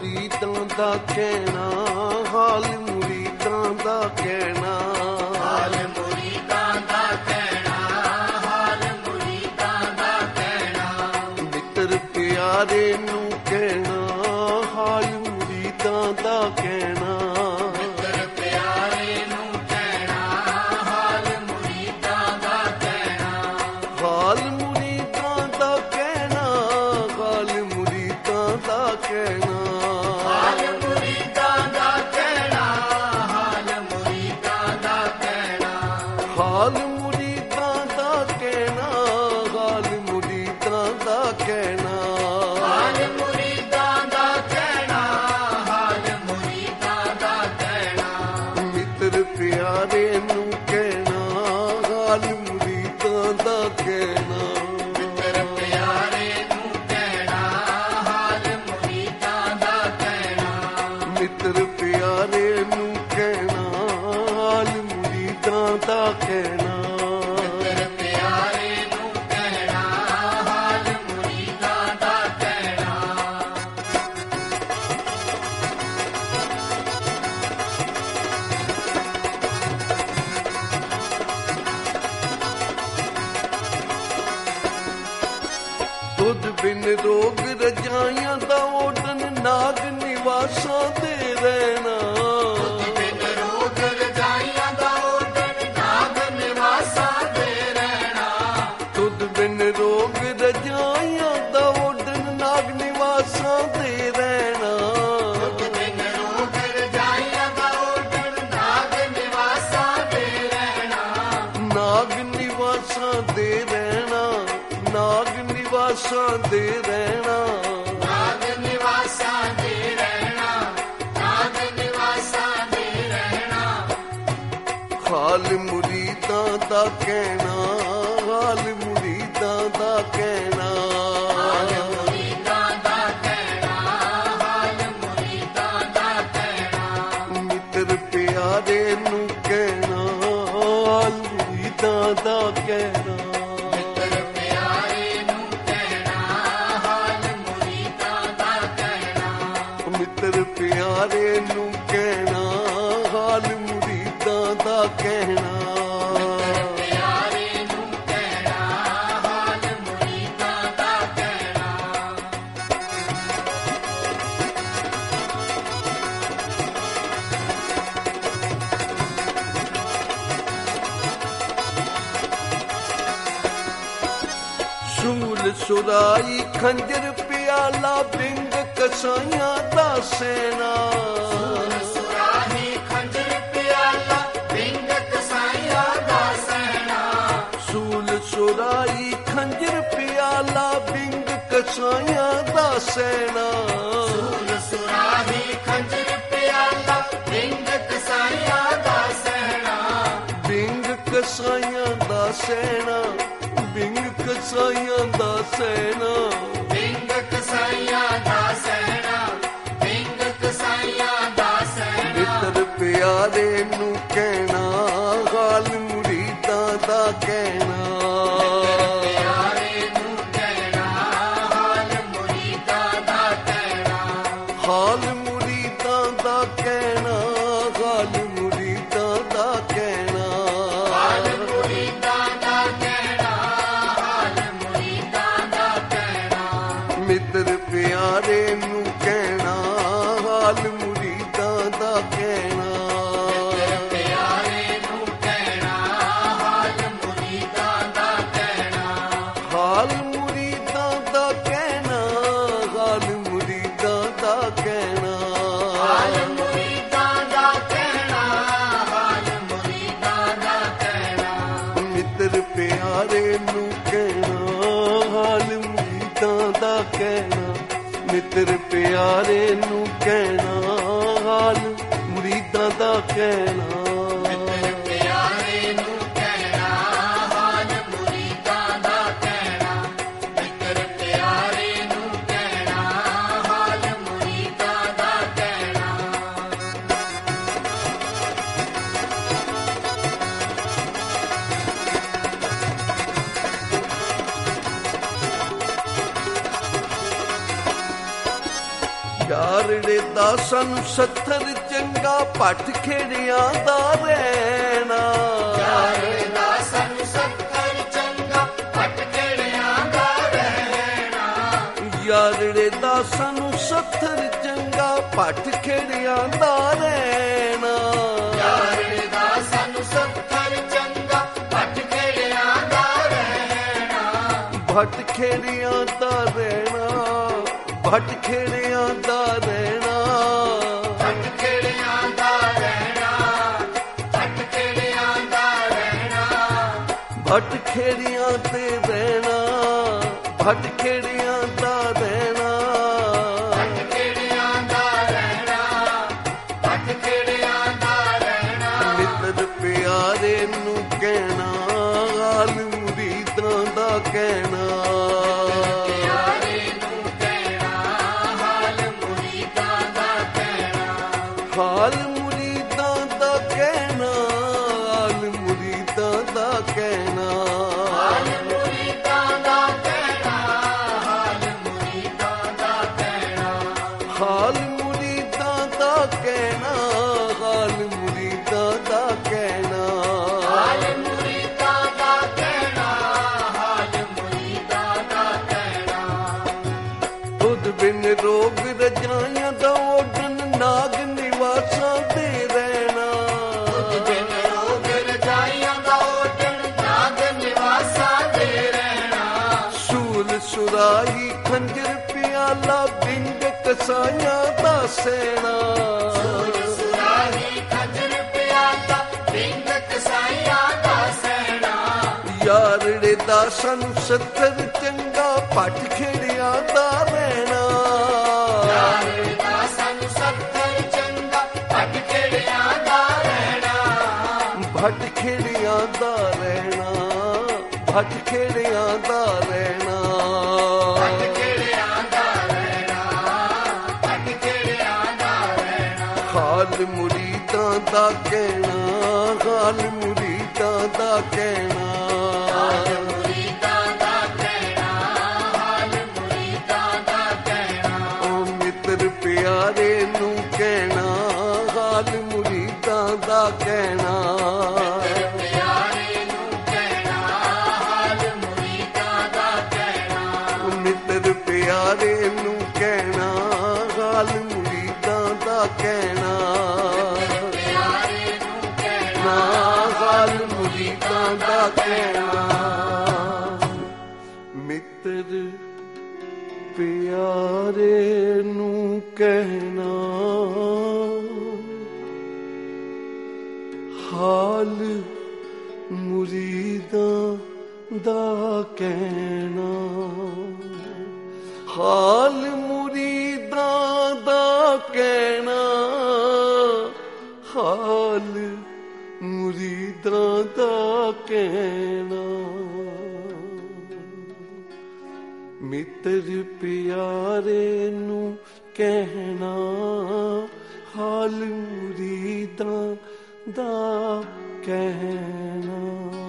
ਮੁਰੀਦਾਂ ਦਾ ਕਹਿਣਾ, ਹਾਲ ਮੁਰੀਦਾਂ ਦਾ ਕਹਿਣਾ, ਹਾਲ ਮੁਰੀਦਾਂ ਦਾ ਕਹਿਣਾ, ਹਾਲ ਮੁਰੀਦਾਂ ਦਾ ਕਹਿਣਾ। ਮਿੱਤਰ ਪਿਆਰੇ ਨੂੰ ਕਹਿਣਾ, ਹਾਲ ਮੁਰੀਦਾਂ ਦਾ ਕਹਿਣਾ, ਮਿੱਤਰ ਪਿਆਰੇ ਨੂੰ ਕਹਿਣਾ, ਹਾਲ ਮੁਰੀਦਾਂ ਦਾ ਕਹਿਣਾ। ਹਾਲ ਮੁਰੀਦਾਂ ਦਾ ਕਹਿਣਾ, ਹਾਲ ਮੁਰੀਦਾਂ ਦਾ ਕਹਿਣਾ, ਹਾਲ ਮੁਰੀਦਾਂ ਦਾ ਕਹਿਣਾ, ਹਾਲ ਮੁਰੀਦਾਂ ਦਾ ਕਹਿਣਾ। ਹਾਲ ਮੁਰੀਦਾਂ ਦਾ ਕਹਿਣਾ, ਹਾਲ ਮੁਰੀਦਾਂ ਦਾ ਕਹਿਣਾ, ਹਾਲ ਮੁਰੀਦਾਂ ਦਾ ਕਹਿਣਾ, ਹਾਲ ਮੁਰੀਦਾਂ ਦਾ ਕਹਿਣਾ। ਮਿੱਤਰ ਪਿਆਰੇ ਨੂੰ ਕਹਿਣਾ, ਹਾਲ ਮੁਰੀਦਾਂ ਦਾ ਕਹਿਣਾ, ਮਿੱਤਰ ਪਿਆਰੇ ਨੂੰ ਕਹਿਣਾ, ਹਾਲ ਮੁਰੀਦਾਂ ਦਾ ਕਹਿਣਾ। ਮਿੱਤਰ ਪਿਆਰੇ ਨੂੰ ਕਹਿਣਾ, ਹਾਲ ਮੁਰੀਦਾਂ ਦਾ ਕਹਿਣਾ। ਮਿੱਤਰ ਪਿਆਰੇ ਨੂੰ ਕਹਿਣਾ, ਹਾਲ ਮੁਰੀਦਾਂ ਦਾ ਕਹਿਣਾ। ਦੁੱਧ ਬਿਨ ਰੋਗ ਰਜਾਈਆਂ ਦਾ ਓਡਨ, ਨਾਗ ਨਿਵਾਸਾਂ ਦੇ ਰਹਿਣਾ, ਬਿਨ ਰੋਗ ਰਜਾਈਆਂ ਦਾ ਓਡਨ, ਨਾਗ ਨਿਵਾਸਾਂ ਦੇ ਰਹਿਣਾ। ਦੁੱਧ ਬਿਨ ਰੋਗ ਰਜਾਈਆਂ ਦਾ ਓਡਨ, ਨਾਗ ਨਿਵਾਸਾਂ ਦੇ ਰਹਿਣਾ, ਬਿਨ ਰੋਗ ਰਜਾਈਆਂ ਦਾ ਓਡਨ, ਨਾਗ ਨਿਵਾਸਾਂ ਦੇ ਰਹਿਣਾ। ਨਾਗ ਨਿਵਾਸਾਂ ਦੇ ਰਹਿਣਾ, ਨਾਗ ਨਿਵਾਸਾਂ ਦੇ ਰਹਿਣਾ। ਨਾਗ ਨਿਵਾਸਾਂ ਦੇ ਰਹਿਣਾ, ਨਾਗ ਨਿਵਾਸਾਂ ਦੇ ਰਹਿਣਾ। ਹਾਲ ਮੁਰੀਦਾਂ ਦਾ ਕਹਿਣਾ, ਹਾਲ ਮੁਰੀਦਾਂ ਦਾ ਕਹਿਣਾ, ਹਾਲ ਮੁਰੀਦਾਂ ਦਾ ਕਹਿਣਾ, ਹਾਲ ਮੁਰੀਦਾਂ ਦਾ ਕਹਿਣਾ। ਮਿੱਤਰ ਪਿਆਰੇ ਨੂੰ ਕਹਿਣਾ, ਹਾਲ ਮੁਰੀਦਾਂ ਦਾ ਕਹਿਣਾ, ਮਿੱਤਰ ਪਿਆਰੇ ਨੂੰ ਕਹਿਣਾ, ਹਾਲ ਮੁਰੀਦਾਂ ਦਾ ਕਹਿਣਾ। ਮਿੱਤਰ ਪਿਆਰੇ ਨੂੰ ਕਹਿਣਾ, ਹਾਲ ਮੁਰੀਦਾਂ ਦਾ ਕਹਿਣਾ। ਪਿਆਰੇ ਨੂੰ ਕਹਿਣਾ, ਹਾਲ ਮੁਰੀਦਾਂ ਦਾ ਕਹਿਣਾ। ਸੂਲ ਸੁਰਾਈ ਖੰਜਰ ਪਿਆਲਾ, ਬਿੰਗ ਕਸਾਈਆਂ ਦਾ ਸੈਨਾ, ਸੁਰਾਹੀ ਖੰਜਰ ਪਿਆਲਾ, ਬਿੰਗ ਕਸਾਈਆਂ ਦਾ ਸਹਿਣਾ। ਸੂਲ ਸੁਰਾਈ ਖੰਜਰ ਪਿਆਲਾ, ਬਿੰਗ ਕਸਾਈਆਂ ਦਾ ਸੈਨਾ, ਸੁਰਾਹੀ ਖੰਜਰ ਪਿਆਲਾ, ਬਿੰਗ ਕਸਾਈਆਂ ਦਾ ਸਹਿਣਾ। ਬਿੰਗ ਕਸਾਈਆਂ ਦਾ ਸੈਨਾ, ਬਿੰਗ ਕਸਾਈਆਂ ਦਾ ਸੈਨਾ। ਬਿੰਗ ਕਸਾਈਆਂ ਦਾ ਸਹਿਣਾ, ਬਿੰਗ ਕਸਾਈਆਂ ਦਾ ਸਹਿਣਾ। ਮਿੱਤਰ ਪਿਆਰੇ ਨੂੰ ਕਹਿਣਾ, ਹਾਲ ਮੁਰੀਦਾਂ ਦਾ ਕਹਿਣਾ, ਪਿਆਰੇ ਨੂੰ ਕਹਿਣਾ, ਹਾਲ ਮੁਰੀਦਾਂ ਦਾ ਕਹਿਣਾ। ਹਾਲ ਮੁਰੀਦਾਂ ਦਾ ਕਹਿਣਾ, ਹਾਲ ਮੁਰੀਦਾਂ ਦਾ ਕਹਿਣਾ, ਹਾਲ ਮੁਰੀਦਾਂ ਦਾ ਕਹਿਣਾ, ਹਾਲ ਮੁਰੀਦਾਂ ਦਾ ਕਹਿਣਾ। ਮਿੱਤਰ ਪਿਆਰੇ ਨੂੰ ਕਹਿਣਾ, ਹਾਲ ਮੁਰੀਦਾਂ ਦਾ ਕਹਿਣਾ, ਪਿਆਰੇ ਨੂੰ ਕਹਿਣਾ, ਹਾਲ ਮੁਰੀਦਾਂ ਦਾ ਕਹਿਣਾ। ਹਾਲ ਮੁਰੀਦਾਂ ਦਾ ਕਹਿਣਾ, ਹਾਲ ਮੁਰੀਦਾਂ ਦਾ ਕਹਿਣਾ, ਹਾਲ ਮੁਰੀਦਾਂ ਦਾ ਕਹਿਣਾ, ਹਾਲ ਮੁਰੀਦਾਂ ਦਾ ਕਹਿਣਾ। ਮਿੱਤਰ ਪਿਆਰੇ ਨੂੰ ਕਹਿਣਾ, ਹਾਲ ਮੁਰੀਦਾਂ ਦਾ ਕਹਿਣਾ। ਮਿੱਤਰ ਪਿਆਰੇ ਨੂੰ ਕਹਿਣਾ, ਹਾਲ ਮੁਰੀਦਾਂ ਦਾ ਕਹਿਣਾ। ਮਿੱਤਰ ਪਿਆਰੇ ਨੂੰ ਕਹਿਣਾ, ਹਾਲ ਮੁਰੀਦਾਂ ਦਾ ਕਹਿਣਾ। ਮਿੱਤਰ ਪਿਆਰੇ ਨੂੰ ਕਹਿਣਾ, ਹਾਲ ਮੁਰੀਦਾਂ ਦਾ ਕਹਿਣਾ। ਯਾਰੜੇ ਦਾ ਸਾਨੂੰ 70 ਚੰਗਾ ਭੱਠ ਖੇੜਿਆਂ ਦਾ ਰਹਿਣਾ ਯਾਰੇ ਦਾ ਸਾਨੂੰ 70 ਚੰਗਾ ਭੱਠ ਖੇੜਿਆਂ ਦਾ ਰਹਿਣਾ ਯਾਰੜੇ ਦਾ ਸਾਨੂੰ 70 ਚੰਗਾ ਭੱਠ ਖੇੜਿਆਂ ਦਾ ਰਹਿਣਾ ਯਾਰੇ ਦਾ ਸਾਨੂੰ 70 ਚੰਗਾ ਭੱਠ ਖੇੜਿਆਂ ਦਾ ਰਹਿਣਾ ਭੱਠ ਖੇੜਿਆਂ ਦਾ ਰਹਿਣਾ ਭੱਠ ਖੇੜਿਆਂ ਦਾ ਰਹਿਣਾ ਭੱਠ ਖੇੜਿਆਂ ਦਾ ਰਹਿਣਾ ਭੱਠ ਖੇੜਿਆਂ ਦਾ ਰਹਿਣਾ ਭੱਠ ਖੇੜਿਆਂ ਤੇ ਰਹਿਣਾ ਭੱਠ ਖੇੜਿਆਂ ਦਾ ਰਹਿਣਾ ਭੱਠ ਖੇੜਿਆਂ ਦਾ ਰਹਿਣਾ ਭੱਠ ਖੇੜਿਆਂ ਦਾ ਰਹਿਣਾ ਮਿੱਤਰ ਪਿਆਰੇ ਨੂੰ ਕਹਿਣਾ ਹਾਲ ਮੁਰੀਦਾਂ ਦਾ ਕਹਿਣਾ ਪਿਆਰੇ ਨੂੰ ਕਹਿਣਾ ਹਾਲ ਮੁਰੀਦਾਂ ਦਾ ਕਹਿਣਾ ਹਾਲ ਮੁਰੀਦਾਂ ਦਾ ਕਹਿਣਾ ਹਾਲ ਮੁਰੀਦਾਂ ਦਾ ਕਹਿਣਾ ਹਾਲ ਮੁਰੀਦਾਂ ਦਾ ਕਹਿਣਾ ਹਾਲ ਮੁਰੀਦਾਂ ਦਾ ਕਹਿਣਾ ਹਾਲ ਮੁਰੀਦਾਂ ਦਾ ਕਹਿਣਾ ਹਾਲ ਮੁਰੀਦਾਂ ਦਾ ਕਹਿਣਾ ਹਾਲ ਮੁਰੀਦਾਂ ਦਾ ਕਹਿਣਾ ਹਾਲ ਮੁਰੀਦਾਂ ਦਾ ਕਹਿਣਾ ਦੁੱਧ ਬਿਨ ਰੋਗ ਰਜਾਈਆਂ ਦਾ ਓਢਣ ਨਾਗ ਨਿਵਾਸਾਂ ਤੇ ਰਹਿਣਾ ਬਿਨ ਰੋਗ ਰਜਾਈਆਂ ਦਾ ਓਢਣ ਨਾਗ ਨਿਵਾਸਾਂ ਦੇ ਰਹਿਣਾ ਸੂਲ ਸੁਰਾਹੀ ਖੰਜਰ ਪਿਆਲਾ ਬਿੰਦ ਕਸਾਈਆਂ ਦਾ ਸੈਣਾ ਸੁਰਾਹੀ ਖੰਜਰ ਪਿਆਲਾ ਬਿੰਦ ਕਸਾਈਆਂ ਦਾ ਸਹਿਣਾ ਯਾਰੜੇ ਦਾ ਸਾਨੂੰ 70 ਚੰਗਾ ਭੱਠ ਖੇੜਿਆਂ ਦਾ ਰਹਿਣਾ ਯਾਰੇ ਦਾ ਸਾਨੂੰ 70 ਚੰਗਾ ਭੱਠ ਖੇੜਿਆਂ ਦਾ ਰਹਿਣਾ ਭੱਠ ਖੇੜਿਆਂ ਦਾ ਰਹਿਣਾ ਭੱਠ ਖੇੜਿਆਂ ਦਾ ਰਹਿਣਾ ਭੱਠ ਖੇੜਿਆਂ ਦਾ ਰਹਿਣਾ ਭੱਠ ਖੇੜਿਆਂ ਦਾ ਰਹਿਣਾ ਹਾਲ ਮੁਰੀਦਾਂ ਦਾ ਕਹਿਣਾ ਹਾਲ ਮੁਰੀਦਾਂ ਦਾ ਕਹਿਣਾ ਹਾਲ ਮੁਰੀਦਾਂ ਦਾ ਕਹਿਣਾ ਹਾਲ ਮੁਰੀਦਾਂ ਦਾ ਕਹਿਣਾ ਓ ਮਿੱਤਰ ਪਿਆਰੇ ਨੂੰ ਕਹਿਣਾ ਹਾਲ ਮੁਰੀਦਾਂ ਦਾ ਕਹਿਣਾ ਪਿਆਰੇ ਨੂੰ ਕਹਿਣਾ ਹਾਲ ਮੁਰੀਦਾਂ ਦਾ ਕਹਿਣਾ ਮਿੱਤਰ ਪਿਆਰੇ ਨੂੰ ਕਹਿਣਾ ਹਾਲ ਮੁਰੀਦਾਂ ਦਾ ਕਹਿਣਾ ਪਿਆਰੇ ਨੂੰ ਕਹਿਣਾ ਨਾ ਹਾਲ ਮੁਰੀਦਾਂ ਦਾ ਕਹਿਣਾ ਮਿੱਤਰ ਪਿਆਰੇ ਨੂੰ ਕਹਿਣਾ ਹਾਲ ਮੁਰੀਦਾਂ ਦਾ ਕਹਿਣਾ ਹਾਲ ਮੁਰੀਦਾਂ ਦਾ ਕਹਿਣਾ ਹਾਲ ਮੁਰੀਦਾਂ ਦਾ ਕਹਿਣਾ ਮਿੱਤਰ ਪਿਆਰੇ ਨੂੰ ਕਹਿਣਾ ਹਾਲ ਮੁਰੀਦਾਂ ਦਾ ਕਹਿਣਾ